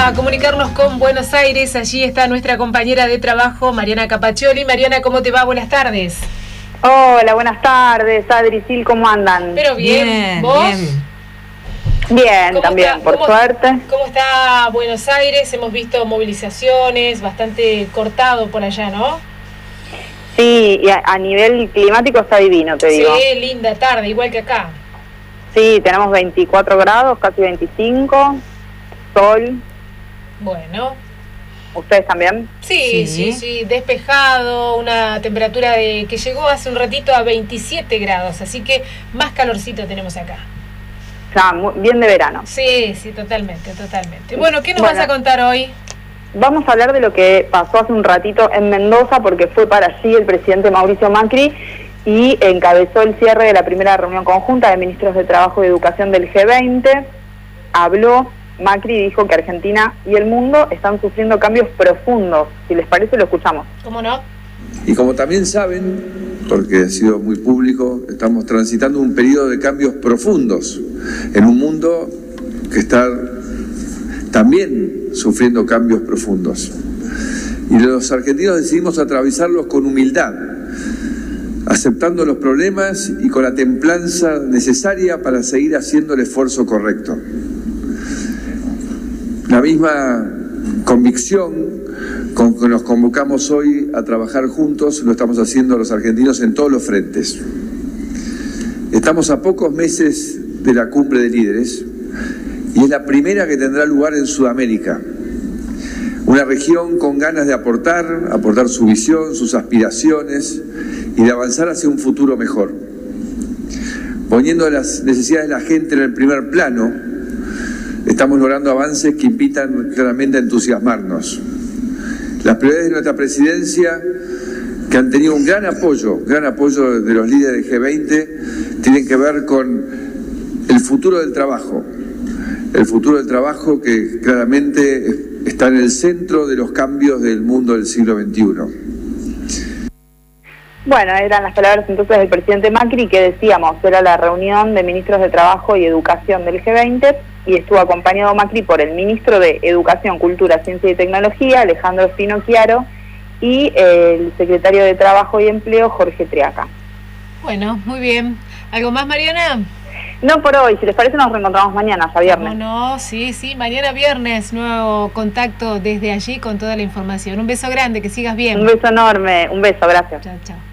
a comunicarnos con Buenos Aires. Allí está nuestra compañera de trabajo, Mariana Capaccioli. Mariana, ¿cómo te va? Buenas tardes. Hola, buenas tardes, Adri, Sil, ¿cómo andan? Pero bien, ¿vos? Bien, también, por suerte. ¿Cómo está Buenos Aires? Hemos visto movilizaciones, bastante cortado por allá, ¿no? Sí, y a nivel climático está divino, te digo. Sí, linda tarde, igual que acá. Sí, tenemos 24 grados, casi 25, sol. Bueno. ¿Ustedes también? Sí, despejado, una temperatura que llegó hace un ratito a 27 grados, así que más calorcito tenemos acá. Ya, bien de verano. Sí, totalmente. Bueno, ¿qué nos vas a contar hoy? Vamos a hablar de lo que pasó hace un ratito en Mendoza, porque fue para allí el presidente Mauricio Macri y encabezó el cierre de la primera reunión conjunta de ministros de Trabajo y Educación del G20. Habló Macri, dijo que Argentina y el mundo están sufriendo cambios profundos. Si les parece, lo escuchamos. ¿Cómo no? Y como también saben, porque ha sido muy público, estamos transitando un periodo de cambios profundos en un mundo que está también sufriendo cambios profundos. Y los argentinos decidimos atravesarlos con humildad, aceptando los problemas y con la templanza necesaria para seguir haciendo el esfuerzo correcto. La misma convicción con que nos convocamos hoy a trabajar juntos lo estamos haciendo los argentinos en todos los frentes. Estamos a pocos meses de la cumbre de líderes y es la primera que tendrá lugar en Sudamérica. Una región con ganas de aportar su visión, sus aspiraciones y de avanzar hacia un futuro mejor. Poniendo las necesidades de la gente en el primer plano, estamos logrando avances que invitan claramente a entusiasmarnos. Las prioridades de nuestra presidencia, que han tenido un gran apoyo de los líderes del G20, tienen que ver con el futuro del trabajo. El futuro del trabajo que claramente está en el centro de los cambios del mundo del siglo XXI. Bueno, eran las palabras entonces del presidente Macri, que decíamos, era la reunión de ministros de Trabajo y Educación del G20, y estuvo acompañado Macri por el ministro de Educación, Cultura, Ciencia y Tecnología, Alejandro Espino Chiaro, y el secretario de Trabajo y Empleo, Jorge Triaca. Bueno, muy bien. ¿Algo más, Mariana? No por hoy, si les parece nos reencontramos mañana, ya viernes. No, sí, mañana viernes, nuevo contacto desde allí con toda la información. Un beso grande, que sigas bien. Un beso enorme, un beso, gracias. Chao.